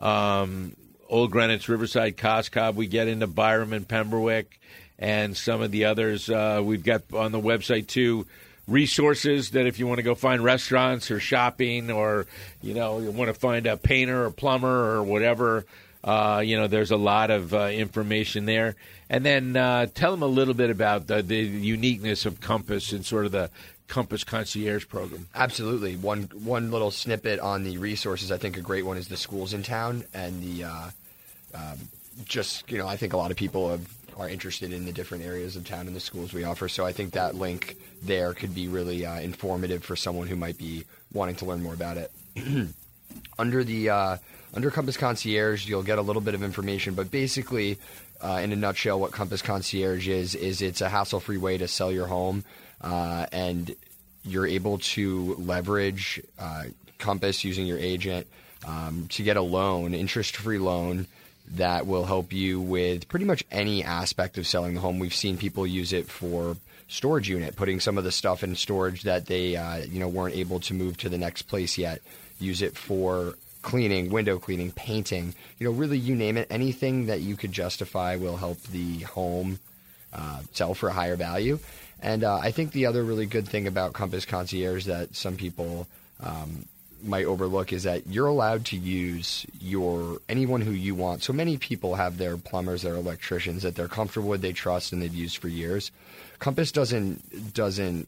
um Old Greenwich, Riverside, Coscob. We get into Byram and Pembroke and some of the others. Uh, we've got on the website, too, resources that if you want to go find restaurants or shopping or, you know, you want to find a painter or plumber or whatever, uh, you know, there's a lot of uh, information there. And then uh, tell them a little bit about the, the uniqueness of Compass and sort of the Compass Concierge program. Absolutely. One one little snippet on the resources. I think a great one is the schools in town, and the uh, um, just you know I think a lot of people have, are interested in the different areas of town and the schools we offer. So I think that link there could be really uh, informative for someone who might be wanting to learn more about it. Under the uh, under Compass Concierge, you'll get a little bit of information, but basically, uh, in a nutshell, what Compass Concierge is is it's a hassle-free way to sell your home. Uh, and you're able to leverage uh, Compass using your agent um, to get a loan, interest-free loan, that will help you with pretty much any aspect of selling the home. We've seen people use it for storage unit, putting some of the stuff in storage that they uh, you know weren't able to move to the next place yet. Use it for cleaning, window cleaning, painting. You know, really, you name it. Anything that you could justify will help the home uh, sell for a higher value. And uh, I think the other really good thing about Compass Concierge that some people um, might overlook is that you're allowed to use your anyone who you want. So many people have their plumbers, their electricians that they're comfortable with, they trust, and they've used for years. Compass doesn't doesn't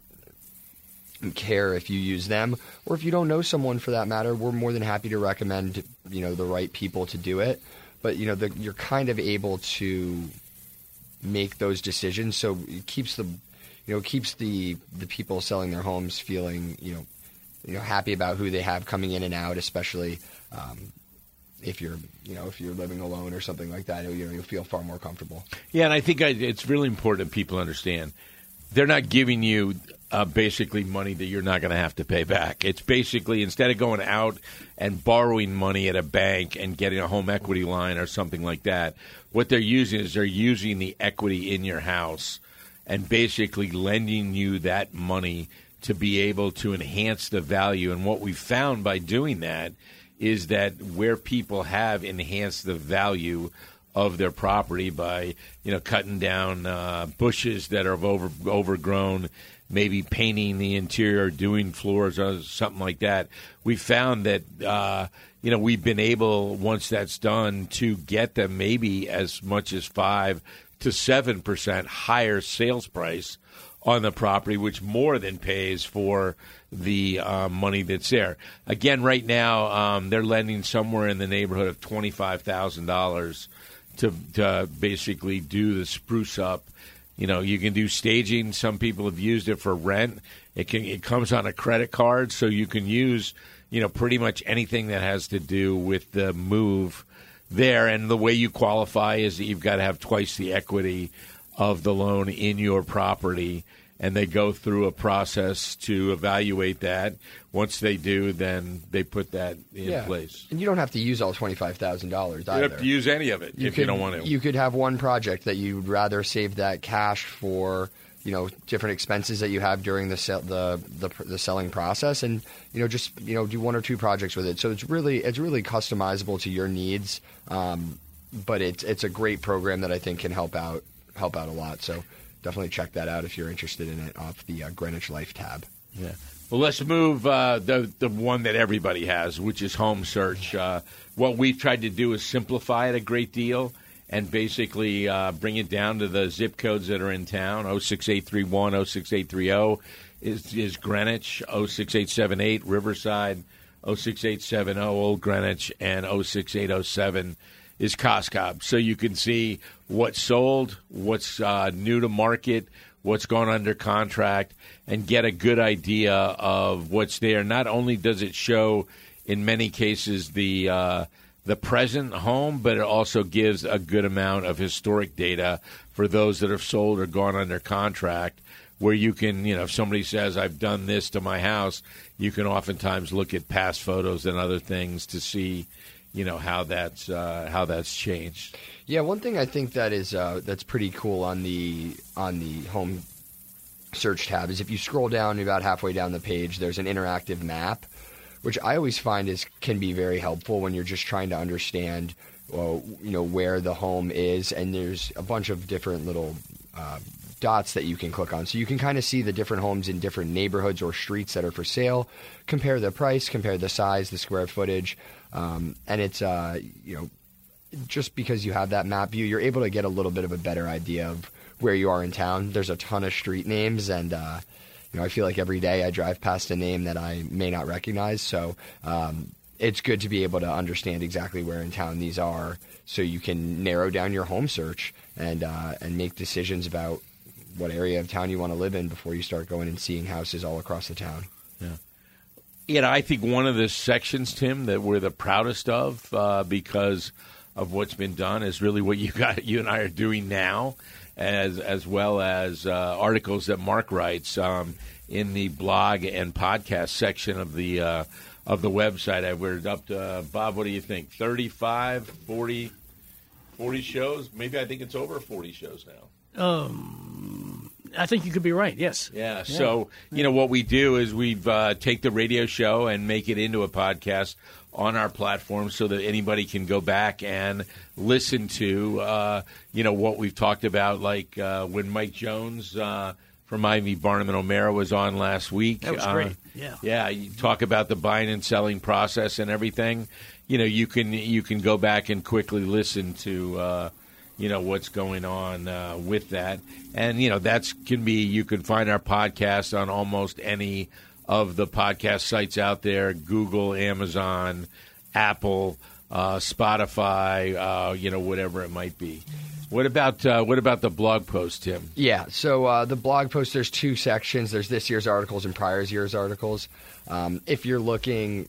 care if you use them or if you don't know someone for that matter. We're more than happy to recommend you know the right people to do it. But you know the, you're kind of able to make those decisions, so it keeps the You know, keeps the, the people selling their homes feeling, you know, you know, happy about who they have coming in and out, especially um, if you're, you know, if you're living alone or something like that. You know, you'll feel far more comfortable. Yeah, and I think I, it's really important that people understand they're not giving you uh, basically money that you're not going to have to pay back. It's basically instead of going out and borrowing money at a bank and getting a home equity line or something like that, what they're using is they're using the equity in your house and basically lending you that money to be able to enhance the value. And what we've found by doing that is that where people have enhanced the value of their property by, you know, cutting down uh, bushes that are over, overgrown, maybe painting the interior, doing floors or something like that, we found that, uh, you know, we've been able, once that's done, to get them maybe as much as five to seven percent higher sales price on the property, which more than pays for the uh, money that's there. Again, right now, um, they're lending somewhere in the neighborhood of twenty-five thousand dollars to, to basically do the spruce up. You know, you can do staging. Some people have used it for rent. It can it comes on a credit card, so you can use, you know, pretty much anything that has to do with the move there. And the way you qualify is that you've got to have twice the equity of the loan in your property, and they go through a process to evaluate that. Once they do, then they put that in yeah. place. And you don't have to use all twenty-five thousand dollars either. You don't have to use any of it you if could, you don't want to. You could have one project that you'd rather save that cash for, you know, different expenses that you have during the sell, the, the the selling process, and you know, just you know, do one or two projects with it. So it's really it's really customizable to your needs, um, but it's it's a great program that I think can help out help out a lot. So definitely check that out if you're interested in it off the uh, Greenwich Life tab. Yeah. Well, let's move uh, the the one that everybody has, which is home search. Uh, what we've tried to do is simplify it a great deal and basically uh, bring it down to the zip codes that are in town. oh six eight three one, oh six eight three oh is, is Greenwich, oh six eight seven eight Riverside, oh six eight seven oh Old Greenwich, and oh six eight oh seven is Coscob. So you can see what's sold, what's uh, new to market, what's gone under contract, and get a good idea of what's there. Not only does it show, in many cases, the uh, the present home, but it also gives a good amount of historic data for those that have sold or gone under contract, where you can, you know, if somebody says, I've done this to my house, you can oftentimes look at past photos and other things to see, you know, how that's uh, how that's changed. Yeah, one thing I think that is uh, that's pretty cool on the on the home search tab is if you scroll down about halfway down the page, there's an interactive map, which I always find is can be very helpful when you're just trying to understand, well, you know, where the home is, and there's a bunch of different little uh, dots that you can click on, so you can kind of see the different homes in different neighborhoods or streets that are for sale, compare the price, compare the size, the square footage, um, and it's uh, you know, just because you have that map view, you're able to get a little bit of a better idea of where you are in town. There's a ton of street names, and uh, you know, I feel like every day I drive past a name that I may not recognize. So um, it's good to be able to understand exactly where in town these are, so you can narrow down your home search and uh, and make decisions about what area of town you want to live in before you start going and seeing houses all across the town. Yeah. You know, I think one of the sections, Tim, that we're the proudest of uh, because of what's been done is really what you got, you and I are doing now, as as well as uh, articles that Mark writes um, in the blog and podcast section of the uh, of the website. We're up to, uh, Bob, what do you think, thirty-five, forty, forty shows? Maybe I think it's over forty shows now. Um, I think you could be right, yes. Yeah, yeah. So, you know, what we do is we uh, take the radio show and make it into a podcast on our platform so that anybody can go back and listen to, uh, you know, what we've talked about, like uh, when Mike Jones uh, from Ivy Barnum and O'Mara was on last week. That was great, yeah. Uh, yeah, you talk about the buying and selling process and everything. You know, you can, you can go back and quickly listen to uh you know, what's going on uh, with that. And, you know, that's can be, you can find our podcast on almost any of the podcast sites out there, Google, Amazon, Apple, uh, Spotify, uh, you know, whatever it might be. What about uh, what about the blog post, Tim? Yeah, so uh, the blog post, there's two sections. There's this year's articles and prior year's articles. Um, if you're looking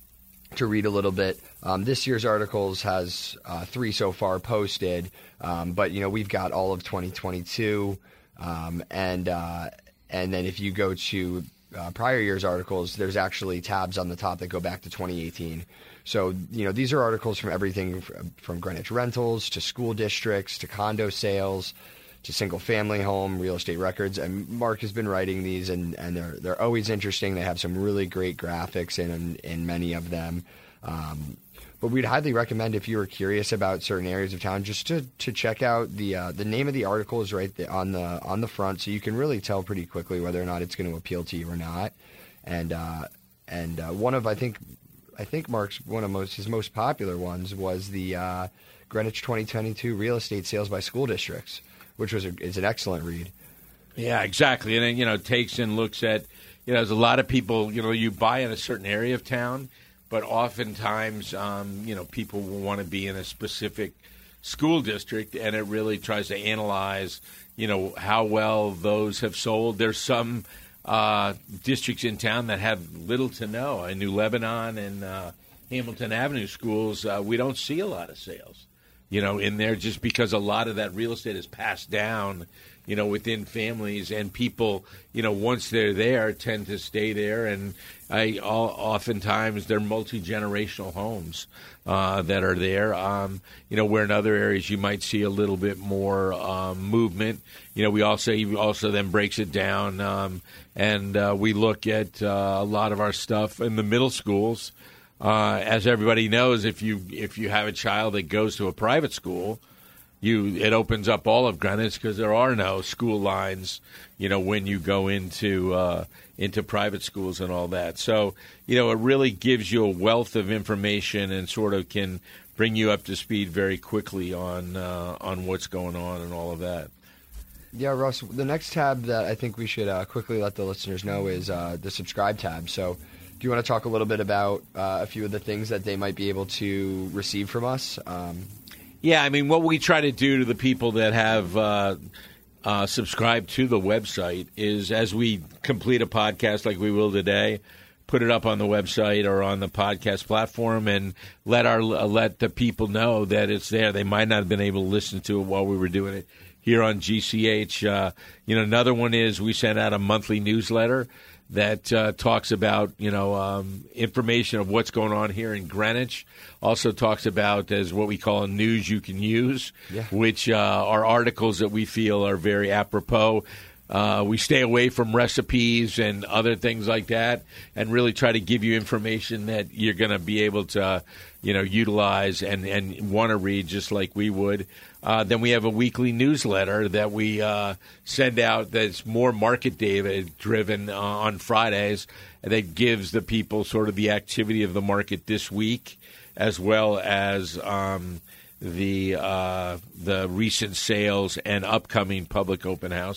to read a little bit, um, this year's articles has uh, three so far posted, um, but you know we've got all of twenty twenty-two, um, and uh, and then if you go to uh, prior year's articles, there's actually tabs on the top that go back to twenty eighteen. So you know these are articles from everything from Greenwich rentals to school districts to condo sales to single-family home, real estate records, and Mark has been writing these, and, and they're they're always interesting. They have some really great graphics in in many of them. Um, but we'd highly recommend, if you were curious about certain areas of town, just to, to check out the uh, the name of the article is right there on the on the front, so you can really tell pretty quickly whether or not it's going to appeal to you or not. And uh, and uh, one of I think I think Mark's one of most his most popular ones was the uh, Greenwich twenty twenty-two real estate sales by school districts, which was a, is an excellent read. Yeah, exactly. And then, you know, takes and looks at, you know, there's a lot of people, you know, you buy in a certain area of town, but oftentimes, um, you know, people will want to be in a specific school district, and it really tries to analyze, you know, how well those have sold. There's some uh, districts in town that have little to no. In New Lebanon and uh, Hamilton Avenue schools, uh, we don't see a lot of sales, you know, in there, just because a lot of that real estate is passed down, you know, within families, and people, you know, once they're there, tend to stay there. And I all, oftentimes they're multi-generational homes uh, that are there, um, you know, where in other areas you might see a little bit more um, movement. You know, we also, he also then breaks it down, um, and uh, we look at uh, a lot of our stuff in the middle schools. Uh, as everybody knows, if you if you have a child that goes to a private school, you it opens up all of Greenwich, because there are no school lines, you know, when you go into uh, into private schools and all that. So, you know, it really gives you a wealth of information and sort of can bring you up to speed very quickly on uh, on what's going on and all of that. Yeah, Russ, the next tab that I think we should uh, quickly let the listeners know is uh, the subscribe tab. So do you want to talk a little bit about uh, a few of the things that they might be able to receive from us? Um, yeah, I mean, what we try to do to the people that have uh, uh, subscribed to the website is, as we complete a podcast like we will today, put it up on the website or on the podcast platform, and let our uh, let the people know that it's there. They might not have been able to listen to it while we were doing it here on G C H. Uh, you know, another one is we send out a monthly newsletter that uh, talks about, you know, um, information of what's going on here in Greenwich. Also talks about, as what we call a news you can use, yeah. which uh, are articles that we feel are very apropos. Uh, we stay away from recipes and other things like that, and really try to give you information that you're going to be able to, you know, utilize and, and want to read just like we would. Uh, then we have a weekly newsletter that we uh, send out that's more market data driven uh, on Fridays, that gives the people sort of the activity of the market this week, as well as um, the uh, the recent sales and upcoming public open houses.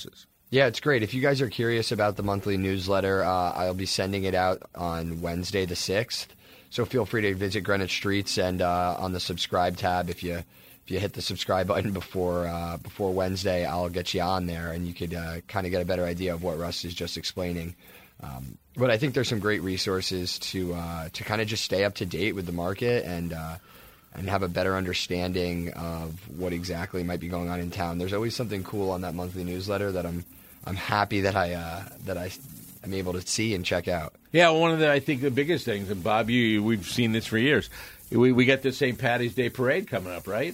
Yeah, it's great. If you guys are curious about the monthly newsletter, uh, I'll be sending it out on Wednesday the sixth. So feel free to visit Greenwich Streets and uh, on the subscribe tab. If you if you hit the subscribe button before uh, before Wednesday, I'll get you on there, and you could uh, kind of get a better idea of what Russ is just explaining. Um, but I think there's some great resources to uh, to kind of just stay up to date with the market and uh, and have a better understanding of what exactly might be going on in town. There's always something cool on that monthly newsletter that I'm I'm happy that I uh, that I am able to see and check out. Yeah, one of the I think the biggest things, and Bob, you we've seen this for years. We we got the Saint Patty's Day parade coming up, right?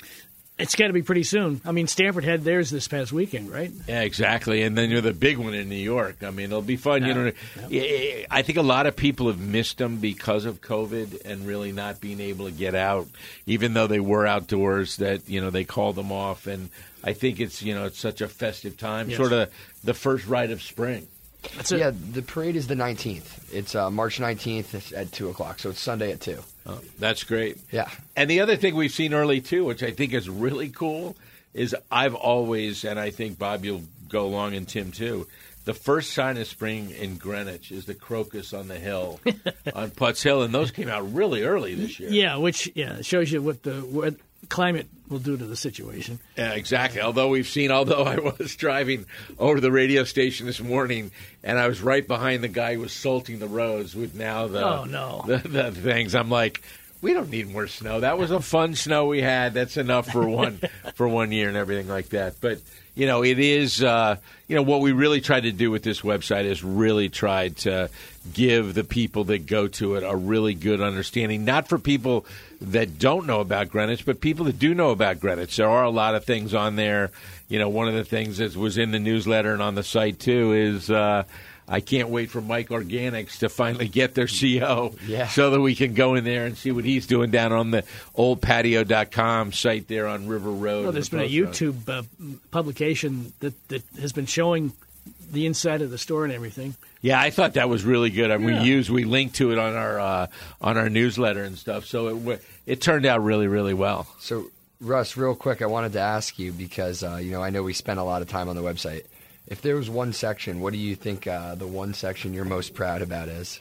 It's got to be pretty soon. I mean, Stanford had theirs this past weekend, right? Yeah, exactly. And then you're the big one in New York. I mean, it'll be fun. Yeah. You know, yeah. I think a lot of people have missed them because of COVID and really not being able to get out, even though they were outdoors. That you know they called them off, and I think it's you know it's such a festive time, Yes. sort of the first rite of spring. That's it. Yeah, the parade is the nineteenth. It's uh, March nineteenth at two o'clock, so it's Sunday at two. Oh, that's great. Yeah. And the other thing we've seen early, too, which I think is really cool, is I've always, and I think, Bob, you'll go along, and Tim, too, the first sign of spring in Greenwich is the crocus on the hill, on Putz Hill, and those came out really early this year. Yeah, which yeah shows you what the what climate will do to the situation. Yeah, exactly. Although we've seen, although I was driving over to the radio station this morning, and I was right behind the guy who was salting the roads with now the Oh, no. the, the things. I'm like, we don't need more snow. That was a fun snow we had. That's enough for one for one year and everything like that. But you know, it is. Uh, you know, what we really tried to do with this website is really tried to give the people that go to it a really good understanding. Not for people that don't know about Greenwich, but people that do know about Greenwich. There are a lot of things on there. You know, one of the things that was in the newsletter and on the site too is. Uh, I can't wait for Mike Organics to finally get their C O Yeah. so that we can go in there and see what he's doing down on the old patio dot com site there on River Road. Well, there's been a YouTube uh, publication that, that has been showing the inside of the store and everything. Yeah, I thought that was really good. I mean, Yeah. we used we linked to it on our uh, on our newsletter and stuff, so it w- it turned out really really well. So, Russ, real quick, I wanted to ask you because uh, you know I know we spent a lot of time on the website. If there was one section, what do you think uh, the one section you're most proud about is?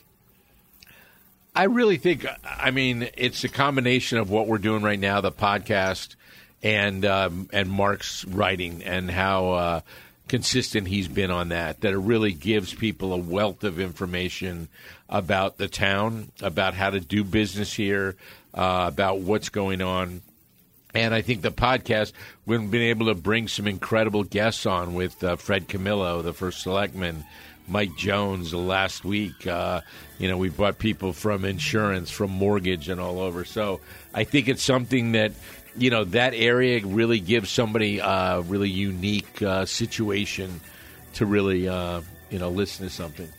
I really think, I mean, it's a combination of what we're doing right now, the podcast, and um, and Mark's writing, and how uh, consistent he's been on that. That it really gives people a wealth of information about the town, about how to do business here, uh, about what's going on. And I think the podcast, we've been able to bring some incredible guests on with uh, Fred Camillo, the first selectman, Mike Jones last week. Uh, you know, we brought people from insurance, from mortgage, and all over. So I think it's something that, you know, that area really gives somebody a really unique uh, situation to really, uh, you know, listen to something.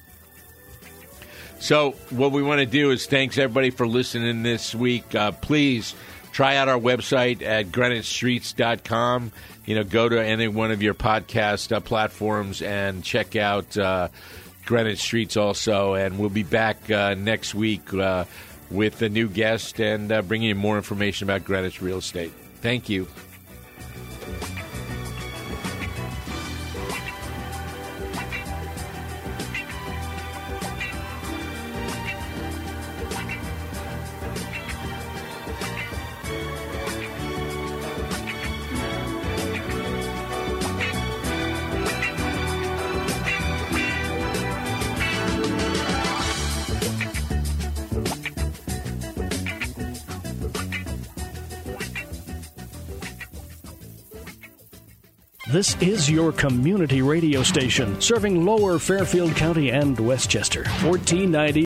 So what we want to do is thanks everybody for listening this week. Uh, please try out our website at greenwich streets dot com. You know, go to any one of your podcast uh, platforms and check out uh, Greenwich Streets also. And we'll be back uh, next week uh, with a new guest and uh, bringing you more information about Greenwich real estate. Thank you. This is your community radio station, serving Lower Fairfield County and Westchester. fourteen ninety